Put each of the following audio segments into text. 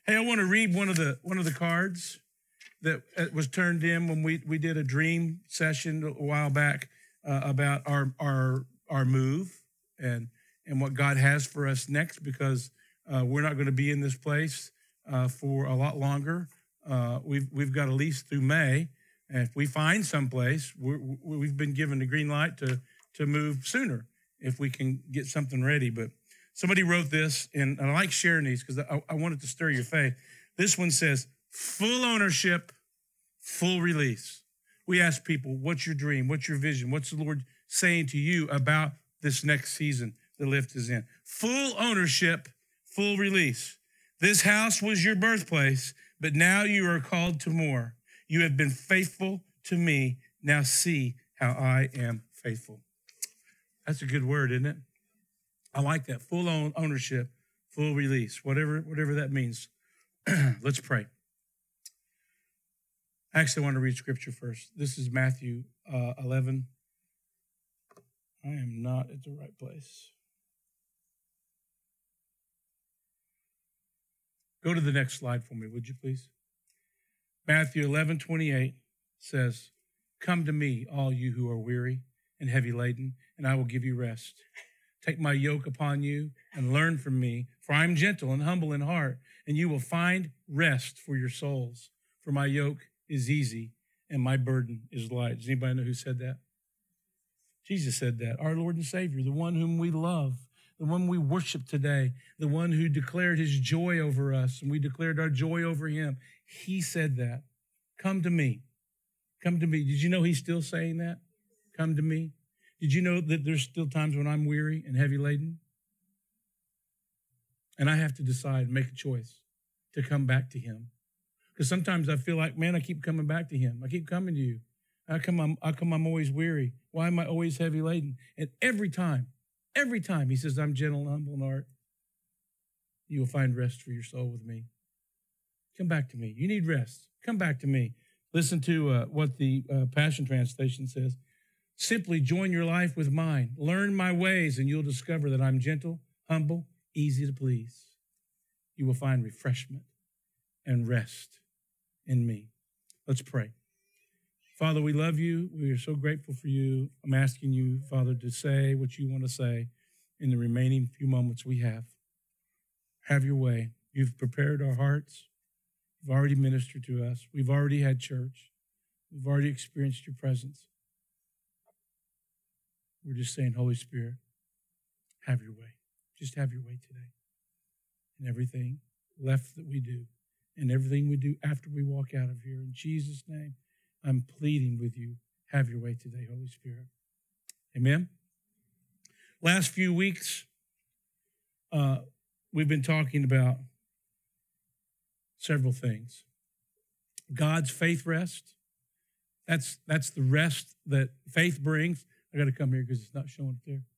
Hey, I want to read one of the cards that was turned in when we did a dream session a while back about our move and what God has for us next, because we're not going to be in this place for a lot longer. We've got a lease through May, and if we find someplace, we've been given the green light to move sooner if we can get something ready. But somebody wrote this, and I like sharing these because I want it to stir your faith. This one says, full ownership, full release. We ask people, what's your dream? What's your vision? What's the Lord saying to you about this next season the Lift is in? Full ownership, full release. This house was your birthplace, but now you are called to more. You have been faithful to me. Now see how I am faithful. That's a good word, isn't it? I like that. Full ownership, full release, whatever that means. Let's pray. Actually, I want to read scripture first. This is Matthew 11. I am not at the right place. Go to the next slide for me, would you please? Matthew 11:28 says, come to me, all you who are weary and heavy laden, and I will give you rest. Take my yoke upon you and learn from me, for I am gentle and humble in heart, and you will find rest for your souls. For my yoke is easy and my burden is light. Does anybody know who said that? Jesus said that, our Lord and Savior, the one whom we love, the one we worship today, the one who declared his joy over us, and we declared our joy over him. He said that. Come to me. Come to me. Did you know he's still saying that? Come to me. Did you know that there's still times when I'm weary and heavy laden? And I have to decide, make a choice to come back to him. Because sometimes I feel like, man, I keep coming back to him. I keep coming to you. How come I'm always weary? Why am I always heavy laden? And every time he says, I'm gentle and humble in heart, you will find rest for your soul with me. Come back to me. You need rest. Come back to me. Listen to what the Passion Translation says. Simply join your life with mine. Learn my ways, and you'll discover that I'm gentle, humble, easy to please. You will find refreshment and rest in me. Let's pray. Father, we love you. We are so grateful for you. I'm asking you, Father, to say what you want to say in the remaining few moments we have. Have your way. You've prepared our hearts. You've already ministered to us. We've already had church. We've already experienced your presence. We're just saying, Holy Spirit, have your way. Just have your way today. And everything left that we do, and everything we do after we walk out of here. In Jesus' name, I'm pleading with you, have your way today, Holy Spirit. Amen? Last few weeks, we've been talking about several things. God's faith rest. That's the rest that faith brings. I got to come here because it's not showing it there.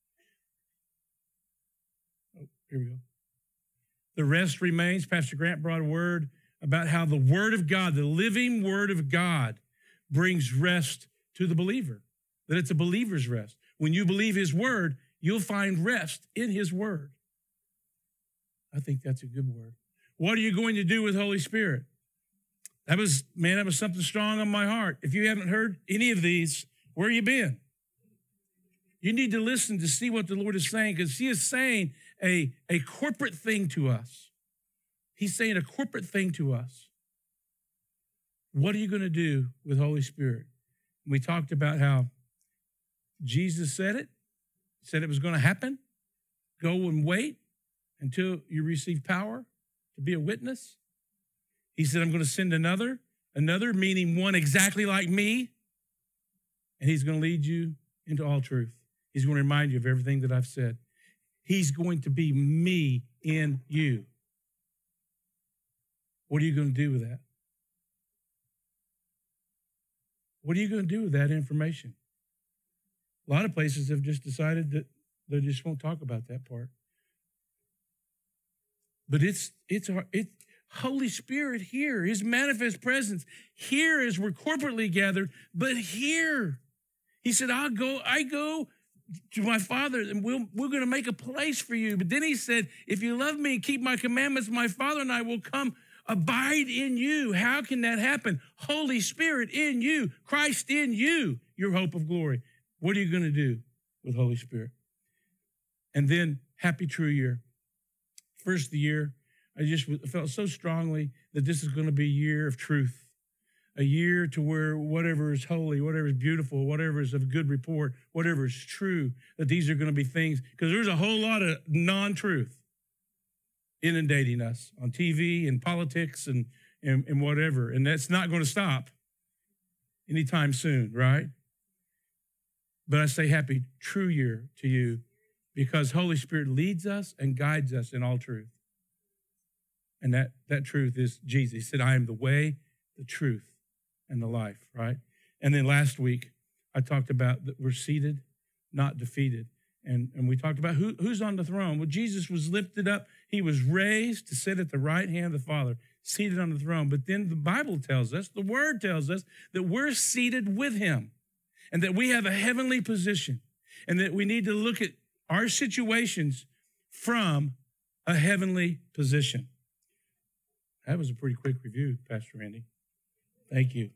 Oh, here we go. The rest remains. Pastor Grant brought a word about how the Word of God, the living Word of God, brings rest to the believer, that it's a believer's rest. When you believe his word, you'll find rest in his word. I think that's a good word. What are you going to do with Holy Spirit? That was something strong on my heart. If you haven't heard any of these, where you been? You need to listen to see what the Lord is saying, because he is saying a corporate thing to us. He's saying a corporate thing to us. What are you going to do with Holy Spirit? We talked about how Jesus said it was going to happen. Go and wait until you receive power to be a witness. He said, I'm going to send another, meaning one exactly like me, and he's going to lead you into all truth. He's going to remind you of everything that I've said. He's going to be me in you. What are you going to do with that? What are you going to do with that information? A lot of places have just decided that they just won't talk about that part. But it's Holy Spirit here, his manifest presence here as we're corporately gathered, but here. He said, I go to my Father, and we're going to make a place for you. But then he said, if you love me and keep my commandments, my Father and I will come abide in you. How can that happen? Holy Spirit in you, Christ in you, your hope of glory. What are you going to do with Holy Spirit? And then happy true year. First of the year, I just felt so strongly that this is going to be a year of truth, a year to where whatever is holy, whatever is beautiful, whatever is of good report, whatever is true, that these are going to be things, because there's a whole lot of non-truth inundating us on TV and politics and whatever, and that's not going to stop anytime soon, right? But I say happy true year to you, because Holy Spirit leads us and guides us in all truth. And that truth is Jesus. He said, I am the way, the truth, and the life, right? And then last week, I talked about that we're seated, not defeated. And we talked about who's on the throne. Well, Jesus was lifted up. He was raised to sit at the right hand of the Father, seated on the throne. But then the Bible tells us, the Word tells us, that we're seated with him and that we have a heavenly position and that we need to look at our situations from a heavenly position. That was a pretty quick review, Pastor Andy. Thank you.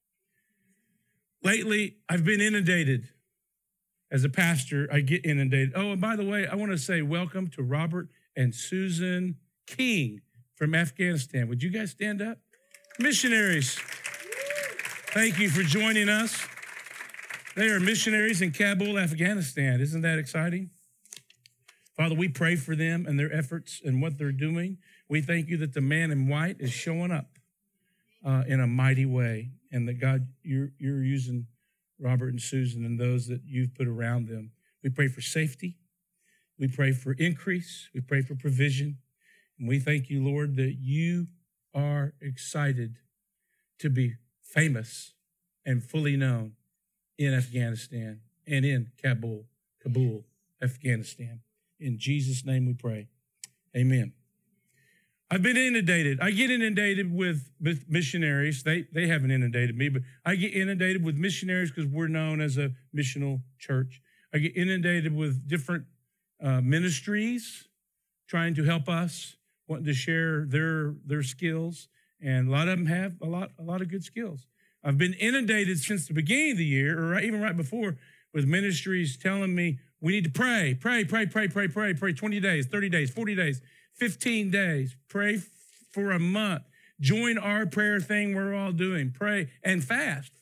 Lately, I've been inundated. As a pastor, I get inundated. Oh, and by the way, I want to say welcome to Robert and Susan King from Afghanistan. Would you guys stand up? Missionaries, thank you for joining us. They are missionaries in Kabul, Afghanistan. Isn't that exciting? Father, we pray for them and their efforts and what they're doing. We thank you that the man in white is showing up in a mighty way, and that, God, you're using Robert and Susan and those that you've put around them. We pray for safety. We pray for increase. We pray for provision. And we thank you, Lord, that you are excited to be famous and fully known in Afghanistan and in Kabul, Afghanistan. In Jesus' name we pray. Amen. I've been inundated. I get inundated with missionaries. They haven't inundated me, but I get inundated with missionaries because we're known as a missional church. I get inundated with different ministries trying to help us, wanting to share their skills, and a lot of them have a lot of good skills. I've been inundated since the beginning of the year, or even right before, with ministries telling me we need to pray 20 days, 30 days, 40 days, 15 days, pray for a month, join our prayer thing we're all doing, pray and fast.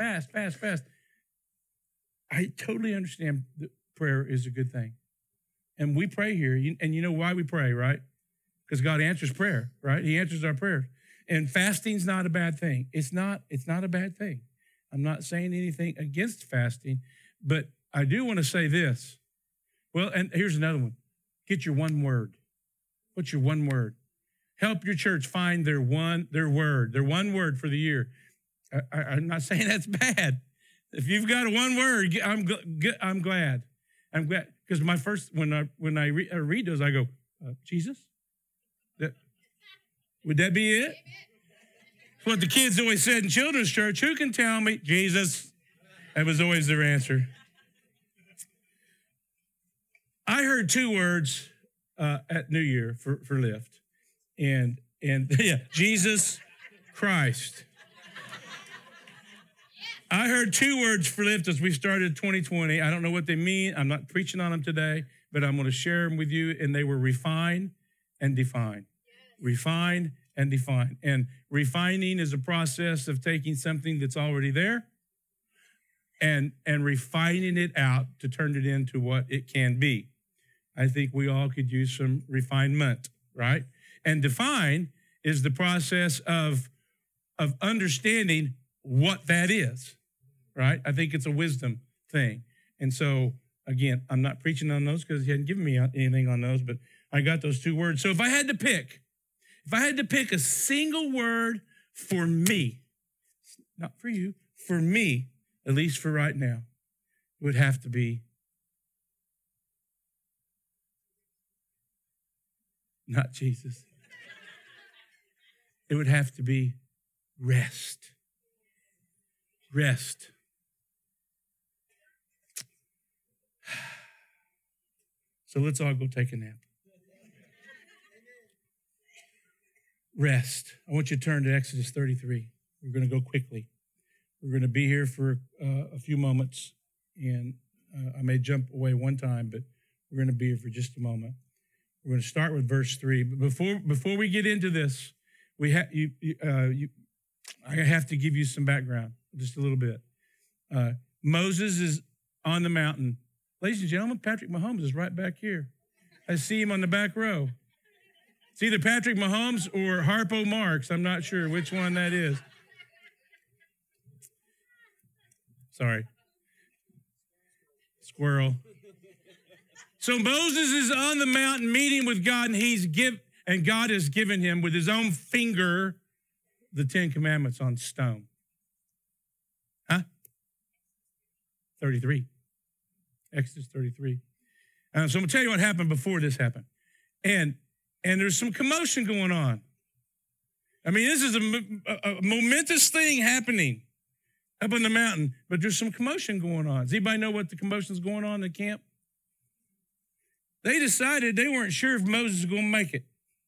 I totally understand that prayer is a good thing. And we pray here, and you know why we pray, right? Because God answers prayer, right? He answers our prayers. And fasting's not a bad thing. It's not a bad thing. I'm not saying anything against fasting, but I do want to say this. Well, and here's another one. Get your one word. What's your one word? Help your church find their one word for the year. I'm not saying that's bad. If you've got a one word, I'm glad. I'm glad, because my first, when I read those, I go, Jesus? Would that be it? That's what the kids always said in children's church. Who can tell me? Jesus. That was always their answer. I heard two words at New Year for Lift. And yeah, Jesus Christ. I heard two words for Lift as we started 2020. I don't know what they mean. I'm not preaching on them today, but I'm going to share them with you. And they were refine and define. Refine and define. And refining is a process of taking something that's already there and refining it out to turn it into what it can be. I think we all could use some refinement, right? And define is the process of understanding what that is, right? I think it's a wisdom thing. And so, again, I'm not preaching on those because he hadn't given me anything on those, but I got those two words. So if I had to pick a single word for me, not for you, for me, at least for right now, it would have to be not Jesus. It would have to be rest. Rest. So let's all go take a nap. rest. I want you to turn to Exodus 33. We're going to go quickly. We're going to be here for a few moments, and I may jump away one time, but we're going to be here for just a moment. We're going to start with verse 3. But before we get into this, I have to give you some background, just a little bit. Moses is on the mountain. Ladies and gentlemen, Patrick Mahomes is right back here. I see him on the back row. It's either Patrick Mahomes or Harpo Marx. I'm not sure which one that is. Sorry. Squirrel. So Moses is on the mountain meeting with God, and God has given him with his own finger the 10 Commandments on stone. Huh? 33. Exodus 33. So I'm going to tell you what happened before this happened. And there's some commotion going on. I mean, this is a momentous thing happening up on the mountain, but there's some commotion going on. Does anybody know what the commotion is going on in the camp? They decided they weren't sure if Moses was going to make it.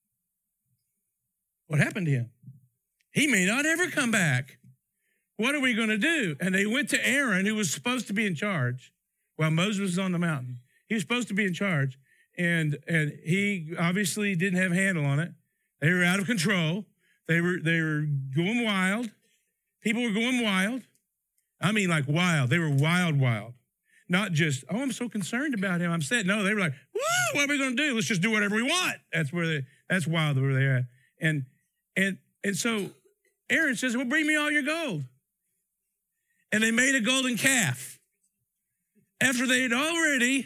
What happened to him? He may not ever come back. What are we going to do? And they went to Aaron, who was supposed to be in charge, while Moses was on the mountain. He was supposed to be in charge, and he obviously didn't have a handle on it. They were out of control. They were going wild. People were going wild. I mean, like wild. They were wild. Not just, oh, I'm so concerned about him. I'm sad. No, they were like, woo, what are we going to do? Let's just do whatever we want. That's wild where they're at. And so Aaron says, well, bring me all your gold. And they made a golden calf. After they had already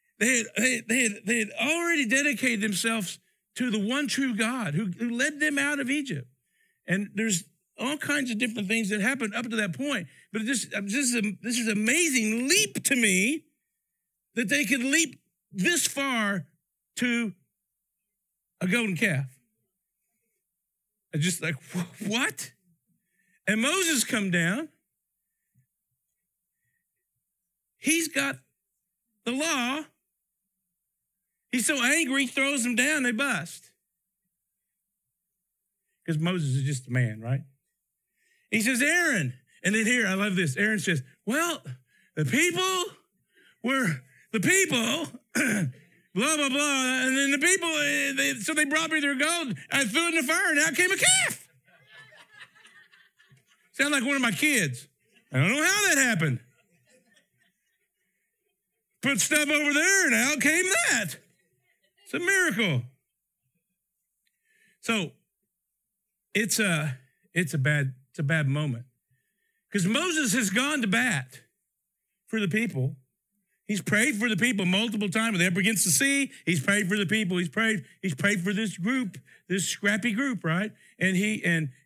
dedicated themselves to the one true God who led them out of Egypt. And there's all kinds of different things that happened up to that point. But this is an amazing leap to me that they could leap this far to a golden calf. I'm just like, what? And Moses come down. He's got the law. He's so angry, he throws them down, they bust. Because Moses is just a man, right? He says, Aaron. And then here, I love this. Aaron says, well, the people, blah, blah, blah. And then the people, so they brought me their gold. I threw it in the fire, and out came a calf. Sound like one of my kids. I don't know how that happened. Put stuff over there, and out came that. It's a miracle. So it's a bad moment. Because Moses has gone to bat for the people. He's prayed for the people multiple times. They're up against the sea. He's prayed for the people. He's prayed for this group, this scrappy group, right? And he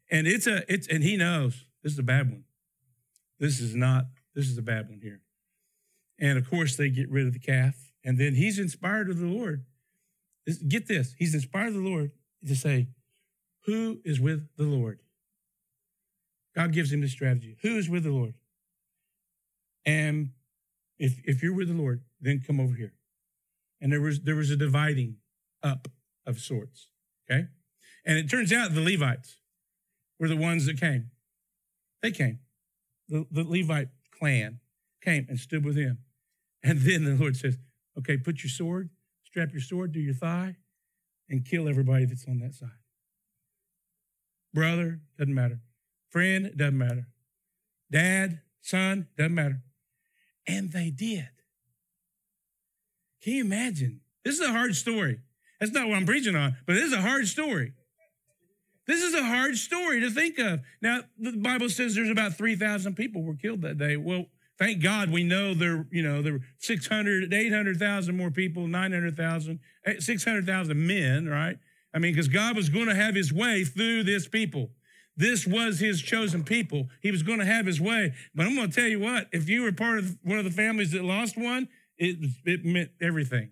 knows this is a bad one. This is a bad one here. And of course, they get rid of the calf. And then he's inspired of the Lord. Get this. He's inspired of the Lord to say, who is with the Lord? God gives him this strategy. Who is with the Lord? And if you're with the Lord, then come over here. And there was a dividing up of sorts, okay? And it turns out the Levites were the ones that came. They came. The Levite clan came and stood with him. And then the Lord says, okay, put your sword, strap your sword to your thigh, and kill everybody that's on that side. Brother, doesn't matter. Friend, doesn't matter. Dad, son, doesn't matter. And they did. Can you imagine? This is a hard story. That's not what I'm preaching on, but it is a hard story. This is a hard story to think of. Now, the Bible says there's about 3,000 people were killed that day. Well, thank God we know there were 600, 800,000 more people, 900,000, 600,000 men, right? I mean, because God was going to have his way through this people. This was his chosen people. He was going to have his way. But I'm going to tell you what, if you were part of one of the families that lost one, it meant everything.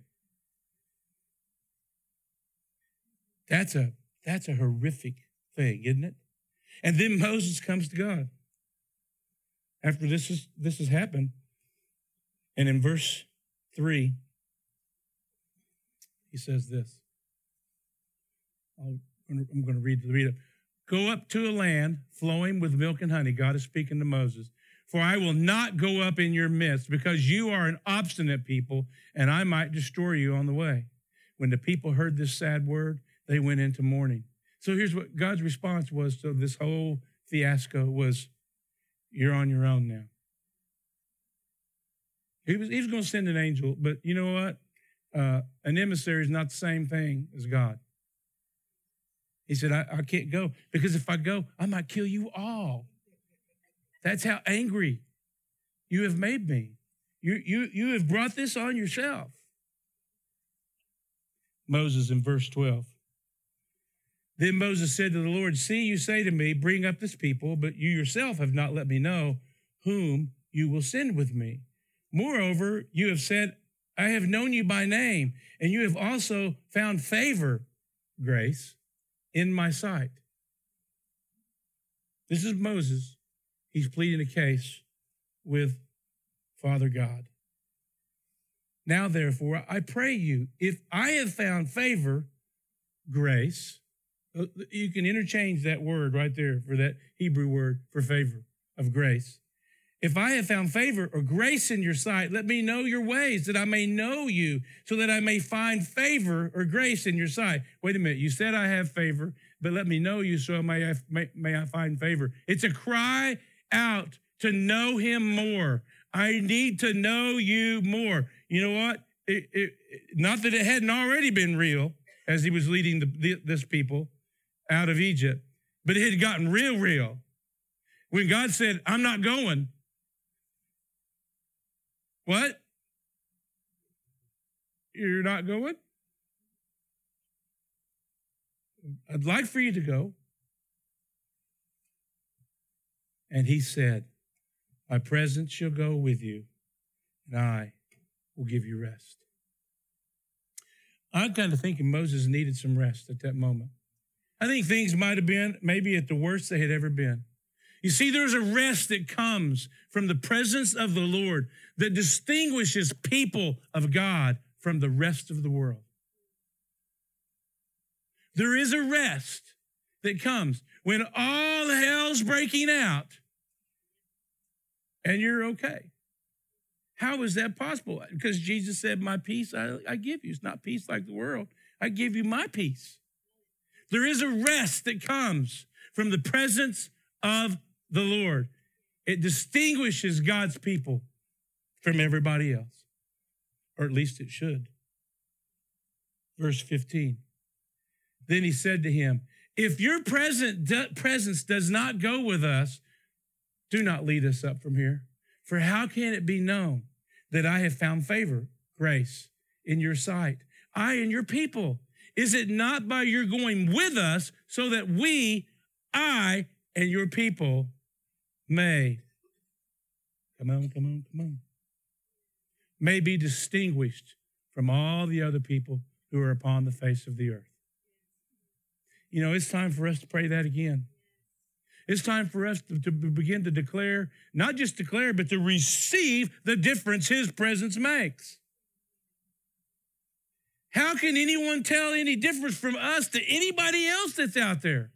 That's a horrific thing, isn't it? And then Moses comes to God after this has happened. And in verse 3, he says this. I'll I'm going to read it. Go up to a land flowing with milk and honey. God is speaking to Moses. For I will not go up in your midst, because you are an obstinate people, and I might destroy you on the way. When the people heard this sad word, they went into mourning. So here's what God's response was to this whole fiasco was, you're on your own now. He was going to send an angel, but you know what? An emissary is not the same thing as God. He said, I can't go, because if I go, I might kill you all. That's how angry you have made me. You have brought this on yourself. Moses in verse 12. Then Moses said to the Lord, see, you say to me, bring up this people, but you yourself have not let me know whom you will send with me. Moreover, you have said, I have known you by name, and you have also found favor, grace, in my sight. This is Moses. He's pleading a case with Father God. Now, therefore, I pray you, if I have found favor, grace, you can interchange that word right there for that Hebrew word for favor of grace. If I have found favor or grace in your sight, let me know your ways, that I may know you, so that I may find favor or grace in your sight. Wait a minute, you said I have favor, but let me know you, so may I find favor. It's a cry out to know him more. I need to know you more. You know what? Not that it hadn't already been real as he was leading this people out of Egypt, but it had gotten real. When God said, I'm not going. What? You're not going? I'd like for you to go. And he said, my presence shall go with you, and I will give you rest. I'm kind of thinking Moses needed some rest at that moment. I think things might have been maybe at the worst they had ever been. You see, there's a rest that comes from the presence of the Lord that distinguishes people of God from the rest of the world. There is a rest that comes when all hell's breaking out and you're okay. How is that possible? Because Jesus said, my peace I give you. It's not peace like the world. I give you my peace. There is a rest that comes from the presence of the Lord. It distinguishes God's people from everybody else, or at least it should. Verse 15. Then he said to him, if your presence does not go with us, do not lead us up from here. For how can it be known that I have found favor, grace, in your sight, I and your people? Is it not by your going with us so that we, I, and your people may, come on, may be distinguished from all the other people who are upon the face of the earth? You know, it's time for us to pray that again. It's time for us to begin to declare, not just declare, but to receive the difference his presence makes. How can anyone tell any difference from us to anybody else that's out there?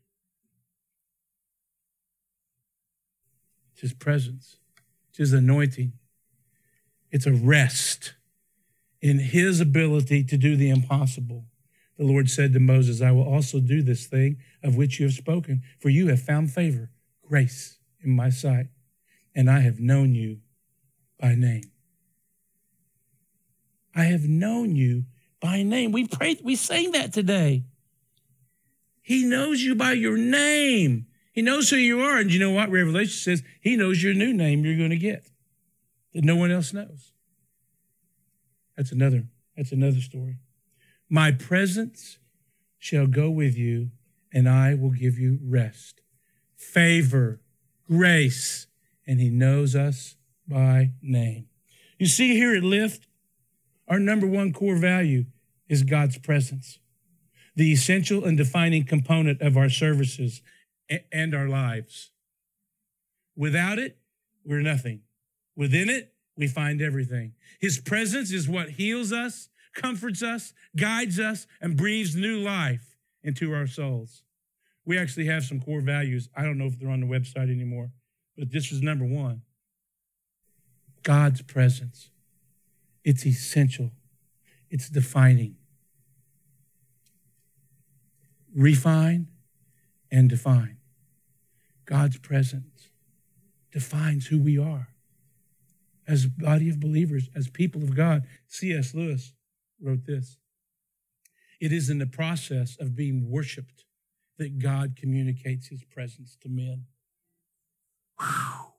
It's his presence. It's his anointing. It's a rest in his ability to do the impossible. The Lord said to Moses, I will also do this thing of which you have spoken, for you have found favor, grace in my sight, and I have known you by name. I have known you by name. We sang that today. He knows you by your name. He knows who you are. And you know what? Revelation says he knows your new name you're going to get that no one else knows. That's another story. My presence shall go with you, and I will give you rest, favor, grace, and he knows us by name. You see here at Lift, our number one core value is God's presence, the essential and defining component of our services and our lives. Without it, we're nothing. Within it, we find everything. His presence is what heals us, comforts us, guides us, and breathes new life into our souls. We actually have some core values. I don't know if they're on the website anymore, but this was number one. God's presence. It's essential. It's defining. Refine and define. God's presence defines who we are as a body of believers, as people of God. C.S. Lewis wrote this. It is in the process of being worshiped that God communicates his presence to men. Whew.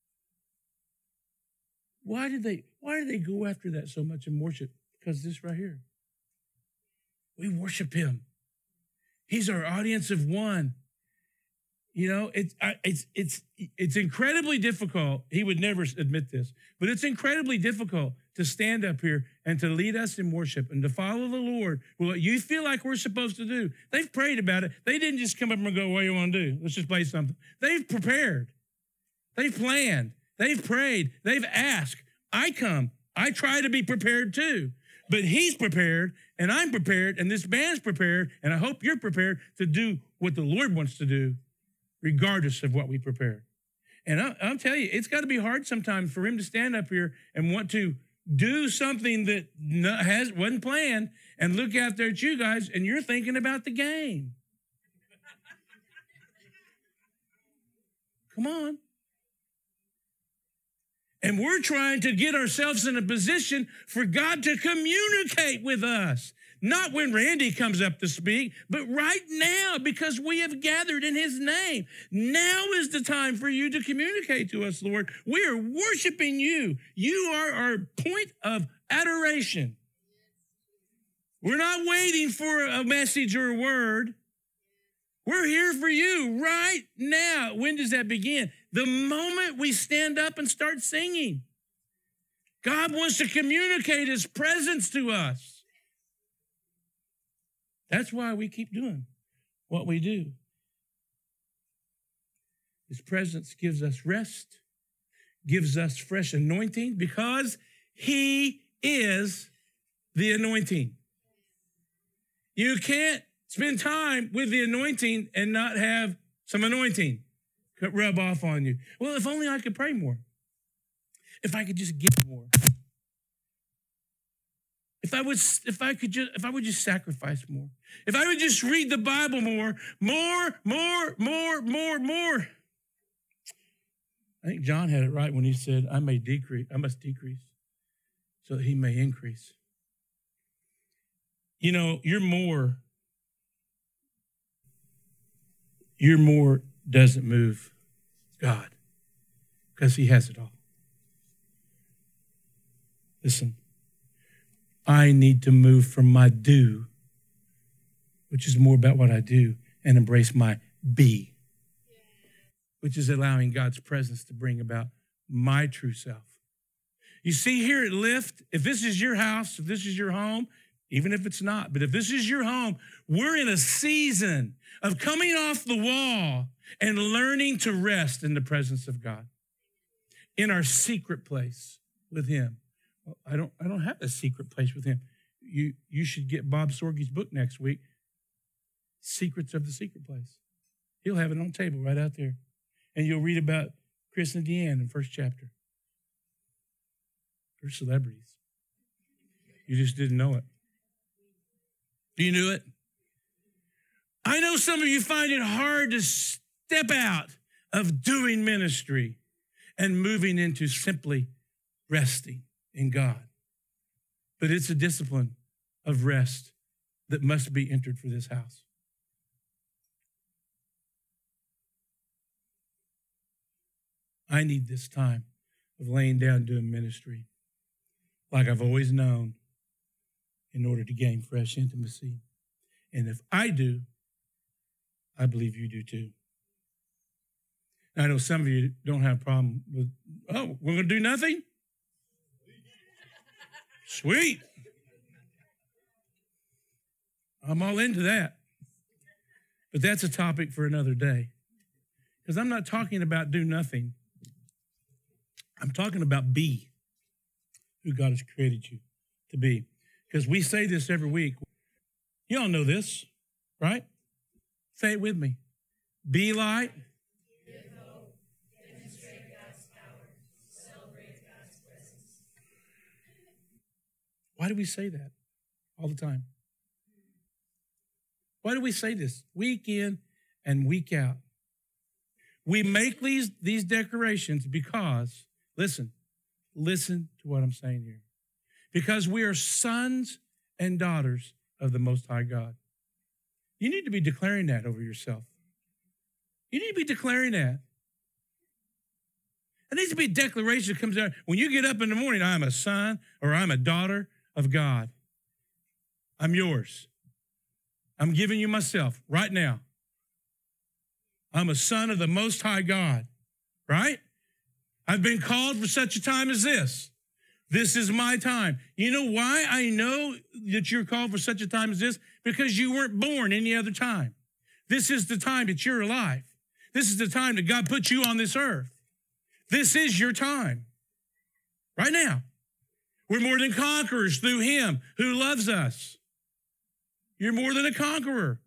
Why did they go after that so much in worship? Because this right here. We worship him. He's our audience of one. You know, it's incredibly difficult. He would never admit this, but it's incredibly difficult to stand up here and to lead us in worship and to follow the Lord with what you feel like we're supposed to do. They've prayed about it. They didn't just come up and go, what do you want to do? Let's just play something. They've prepared. They've planned. They've prayed. They've asked. I try to be prepared too. But he's prepared, and I'm prepared, and this band's prepared, and I hope you're prepared to do what the Lord wants to do, regardless of what we prepare. And I'll tell you, it's got to be hard sometimes for him to stand up here and want to do something that wasn't planned and look out there at you guys, and you're thinking about the game. Come on. And we're trying to get ourselves in a position for God to communicate with us. Not when Randy comes up to speak, but right now, because we have gathered in his name. Now is the time for you to communicate to us, Lord. We are worshiping you. You are our point of adoration. We're not waiting for a message or a word. We're here for you right now. When does that begin? The moment we stand up and start singing. God wants to communicate his presence to us. That's why we keep doing what we do. His presence gives us rest, gives us fresh anointing, because he is the anointing. You can't spend time with the anointing and not have some anointing rub off on you. Well, if only I could pray more. If I could just give more. If I would just sacrifice more. If I would just read the Bible more. I think John had it right when he said, I must decrease so that he may increase. You know, your more doesn't move God because he has it all. Listen, I need to move from my do, which is more about what I do, and embrace my be, which is allowing God's presence to bring about my true self. You see here at Lift, if this is your house, if this is your home, even if it's not, but if this is your home, we're in a season of coming off the wall and learning to rest in the presence of God in our secret place with him. Well, I don't have a secret place with him. You should get Bob Sorge's book next week, Secrets of the Secret Place. He'll have it on the table right out there. And you'll read about Chris and Deanne in first chapter. They're celebrities. You just didn't know it. Do you know it? I know some of you find it hard to step out of doing ministry and moving into simply resting in God. But it's a discipline of rest that must be entered for this house. I need this time of laying down doing ministry like I've always known in order to gain fresh intimacy. And if I do, I believe you do too. Now, I know some of you don't have a problem with, oh, we're going to do nothing? Sweet. I'm all into that. But that's a topic for another day. Because I'm not talking about do nothing. I'm talking about be who God has created you to be. Because we say this every week. You all know this. right? Say it with me. Be light. Why do we say that all the time? Why do we say this week in and week out? We make these declarations because, listen to what I'm saying here. Because we are sons and daughters of the Most High God. You need to be declaring that over yourself. You need to be declaring that. It needs to be a declaration that comes out. When you get up in the morning, I'm a son or I'm a daughter of God. I'm yours. I'm giving you myself right now. I'm a son of the Most High God, right? I've been called for such a time as this. This is my time. You know why I know that you're called for such a time as this? Because you weren't born any other time. This is the time that you're alive. This is the time that God put you on this earth. This is your time. Right now. We're more than conquerors through him who loves us. You're more than a conqueror.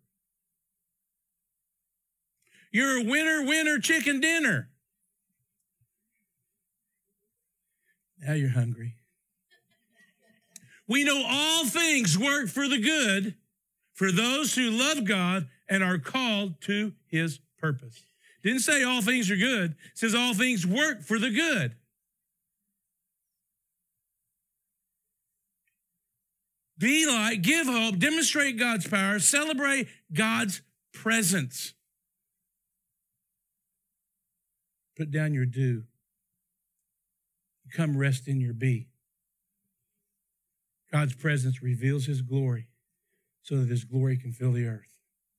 You're a winner, chicken dinner. Now you're hungry. We know all things work for the good for those who love God and are called to his purpose. Didn't say all things are good. It says all things work for the good. Be light, give hope, demonstrate God's power, celebrate God's presence. Put down your do. Come rest in your be. God's presence reveals his glory so that his glory can fill the earth.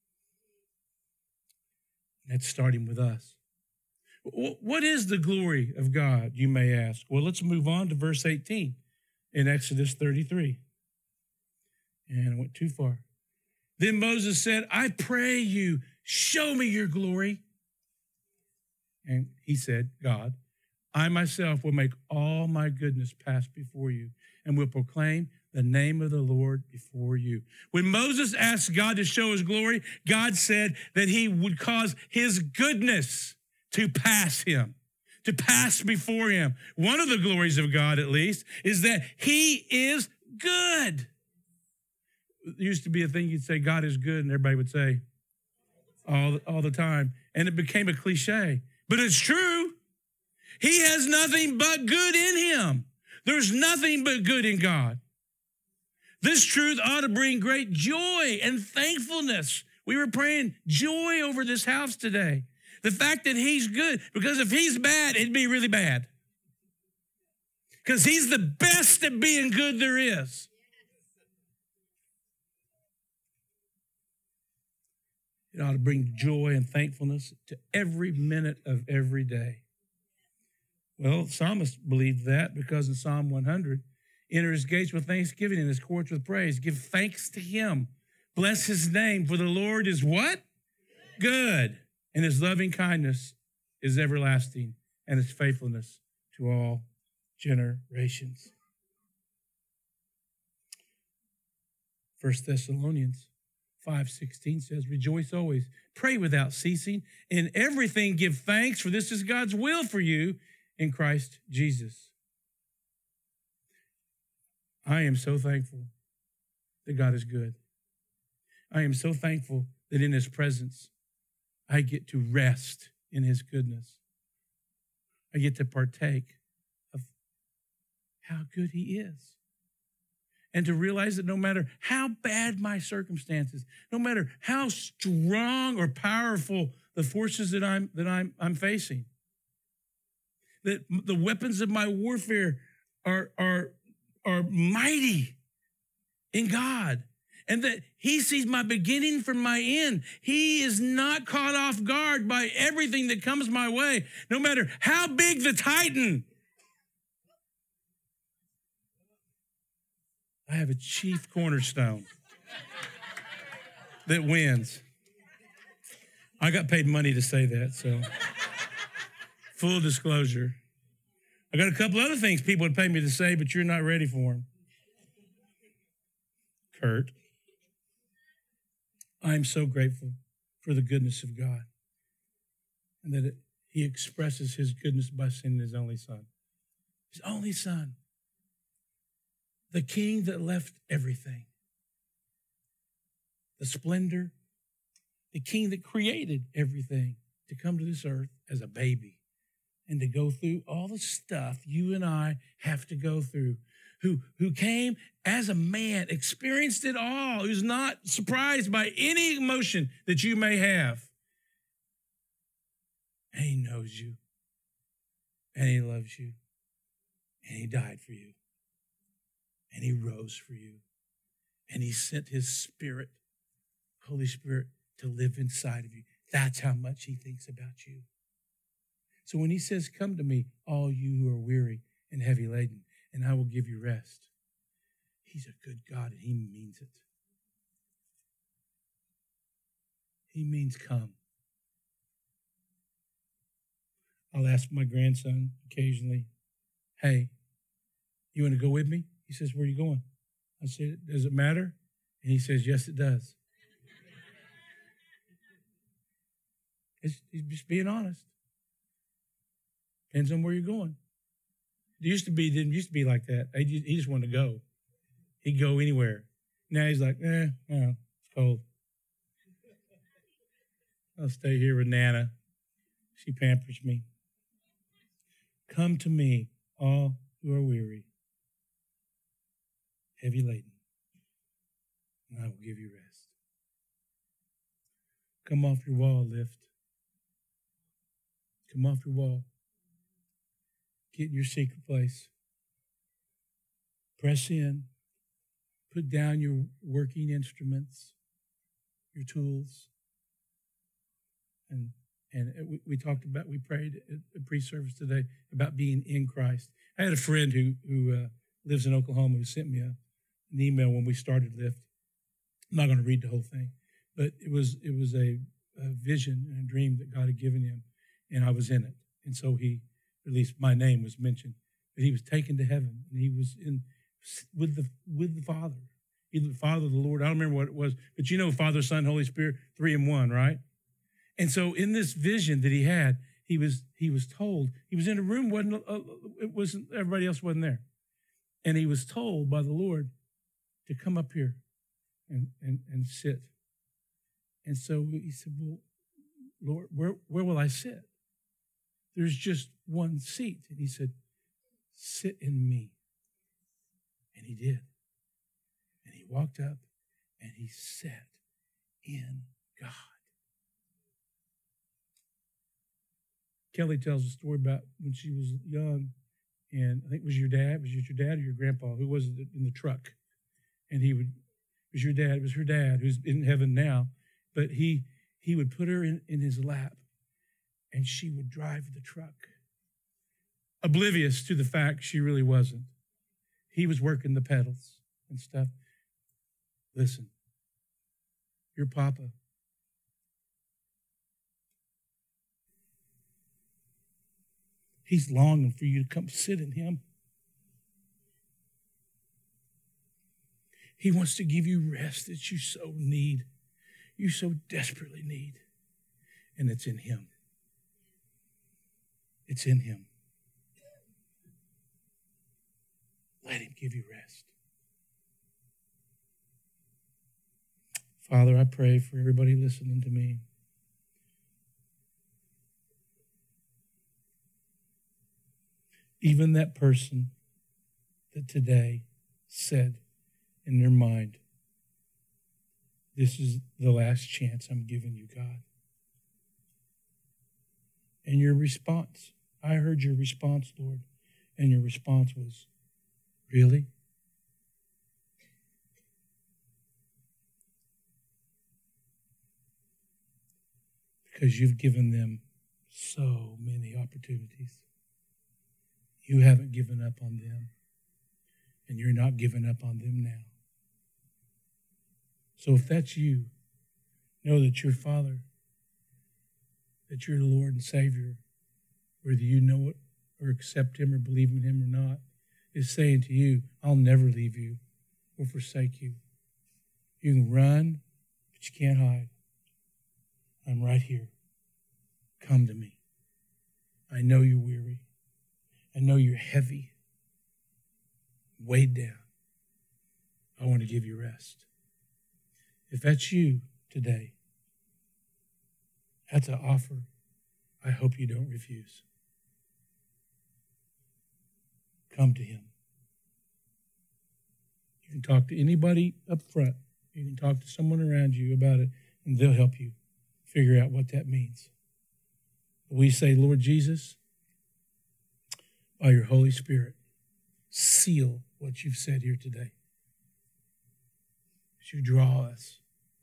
That's starting with us. What is the glory of God, you may ask? Well, let's move on to verse 18 in Exodus 33. And I went too far. Then Moses said, I pray you, show me your glory. And he said, God, I myself will make all my goodness pass before you and will proclaim the name of the Lord before you. When Moses asked God to show his glory, God said that he would cause his goodness to pass him, to pass before him. One of the glories of God, at least, is that he is good. It used to be a thing you'd say, God is good, and everybody would say all the time. And it became a cliche. But it's true. He has nothing but good in him. There's nothing but good in God. This truth ought to bring great joy and thankfulness. We were praying joy over this house today. The fact that he's good, because if he's bad, it'd be really bad. Because he's the best at being good there is. It ought to bring joy and thankfulness to every minute of every day. Well, the psalmist believed that because in Psalm 100, enter his gates with thanksgiving and his courts with praise. Give thanks to him. Bless his name, for the Lord is what? Good. And his loving kindness is everlasting, and his faithfulness to all generations. 1 Thessalonians 5:16 says, rejoice always, pray without ceasing, in everything give thanks, for this is God's will for you in Christ Jesus. I am so thankful that God is good. I am so thankful that in his presence, I get to rest in his goodness. I get to partake of how good he is. And to realize that no matter how bad my circumstances, no matter how strong or powerful the forces that I'm facing, that the weapons of my warfare are mighty in God, and that he sees my beginning from my end. He is not caught off guard by everything that comes my way, no matter how big the Titan. I have a chief cornerstone that wins. I got paid money to say that, so full disclosure. I got a couple other things people would pay me to say, but you're not ready for them. Kurt. I'm so grateful for the goodness of God and that he expresses his goodness by sending his only son. His only son. The king that left everything. The splendor. The king that created everything to come to this earth as a baby and to go through all the stuff you and I have to go through. Who came as a man, experienced it all, who's not surprised by any emotion that you may have. And he knows you. And he loves you. And he died for you. And he rose for you. And he sent his Spirit, Holy Spirit, to live inside of you. That's how much he thinks about you. So when he says, come to me, all you who are weary and heavy laden, and I will give you rest. He's a good God, and he means it. He means come. I'll ask my grandson occasionally, hey, you want to go with me? He says, where are you going? I said, does it matter? And he says, yes, it does. He's just being honest. Depends on where you're going. Didn't used to be like that. He just wanted to go. He'd go anywhere. Now he's like, no, it's cold. I'll stay here with Nana. She pampers me. Come to me, all who are weary, heavy laden, and I will give you rest. Come off your wall, Lift. Come off your wall. Get in your secret place. Press in. Put down your working instruments, your tools. And we talked about, we prayed at the pre-service today about being in Christ. I had a friend who lives in Oklahoma who sent me an email when we started Lift. I'm not going to read the whole thing, but it was a vision and a dream that God had given him, and I was in it. And so at least my name was mentioned, but he was taken to heaven, and he was with the Father, either the Father or the Lord. I don't remember what it was, but you know, Father, Son, Holy Spirit, 3 in 1, right? And so in this vision that he had, he was told, he was in a room, everybody else wasn't there. And he was told by the Lord to come up here and sit. And so he said, well, Lord, where will I sit? There's just one seat. And he said, sit in me. And he did. And he walked up and he sat in God. Kelly tells a story about when she was young, and I think it was your dad. Was it your dad or your grandpa? Who was it in the truck? And it was your dad. It was her dad, who's in heaven now. But he would put her in his lap, and she would drive the truck, oblivious to the fact she really wasn't. He was working the pedals and stuff. Listen, your papa, he's longing for you to come sit in him. He wants to give you rest that you so need, you so desperately need, and it's in him. It's in him. Let him give you rest. Father, I pray for everybody listening to me. Even that person that today said in their mind, this is the last chance I'm giving you, God. And your response, I heard your response, Lord, and your response was, really? Because you've given them so many opportunities. You haven't given up on them, and you're not giving up on them now. So if that's you, know that your Father, that your Lord and Savior, whether you know it or accept him or believe in him or not, is saying to you, I'll never leave you or forsake you. You can run, but you can't hide. I'm right here. Come to me. I know you're weary. I know you're heavy, weighed down. I want to give you rest. If that's you today, that's an offer I hope you don't refuse. Come to him. You can talk to anybody up front. You can talk to someone around you about it, and they'll help you figure out what that means. We say, Lord Jesus, by your Holy Spirit, seal what you've said here today. As you draw us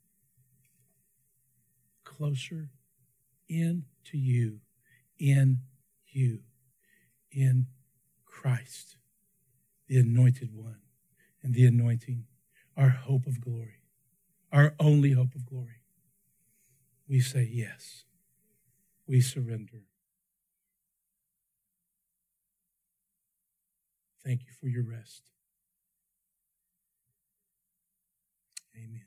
closer into you, in Christ, the anointed one, and the anointing, our hope of glory, our only hope of glory. We say yes. We surrender. Thank you for your rest. Amen.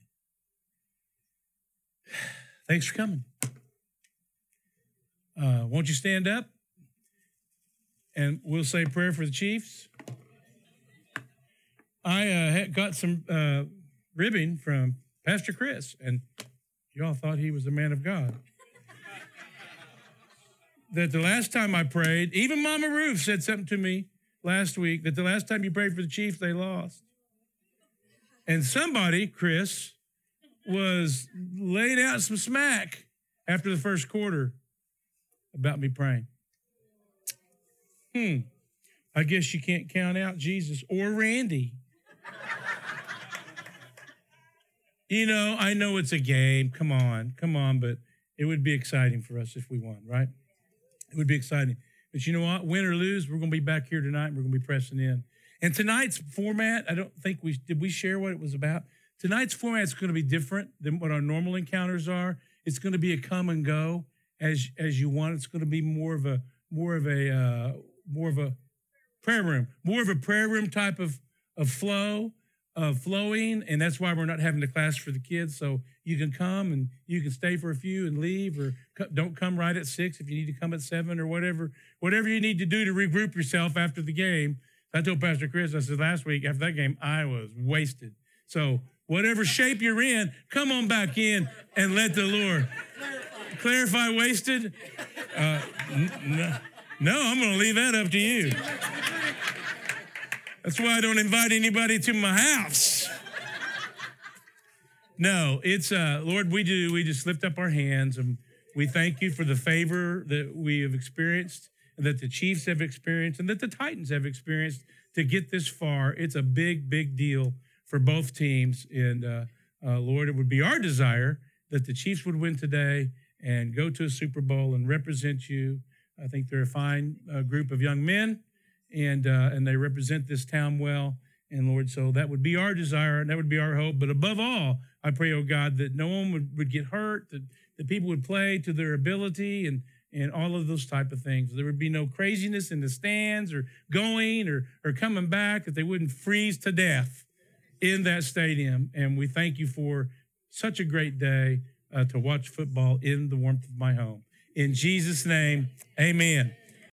Thanks for coming. Won't you stand up? And we'll say a prayer for the Chiefs. I got some ribbing from Pastor Chris, and you all thought he was a man of God. That the last time I prayed, even Mama Ruth said something to me last week, that the last time you prayed for the Chiefs, they lost. And somebody, Chris, was laying out some smack after the first quarter about me praying. I guess you can't count out Jesus or Randy. You know, I know it's a game. Come on, but it would be exciting for us if we won, right? It would be exciting. But you know what? Win or lose, we're going to be back here tonight, and we're going to be pressing in. And tonight's format, I don't think did we share what it was about? Tonight's format is going to be different than what our normal encounters are. It's going to be a come and go as you want. It's going to be more of a prayer room type of flow. Flowing, and that's why we're not having the class for the kids. So you can come and you can stay for a few and leave, or don't come right at 6 if you need to come at 7 or whatever you need to do to regroup yourself after the game. I told Pastor Chris, I said last week after that game, I was wasted. So whatever shape you're in, come on back in and let the Lord clarify wasted. No, I'm going to leave that up to you. That's why I don't invite anybody to my house. No, it's, Lord, we just lift up our hands, and we thank you for the favor that we have experienced, and that the Chiefs have experienced, and that the Titans have experienced to get this far. It's a big, big deal for both teams. And Lord, it would be our desire that the Chiefs would win today and go to a Super Bowl and represent you. I think they're a fine group of young men. And they represent this town well. And Lord, so that would be our desire, and that would be our hope. But above all, I pray, oh God, that no one would get hurt, that people would play to their ability and all of those type of things. There would be no craziness in the stands or going or coming back, that they wouldn't freeze to death in that stadium. And we thank you for such a great day to watch football in the warmth of my home. In Jesus' name, amen.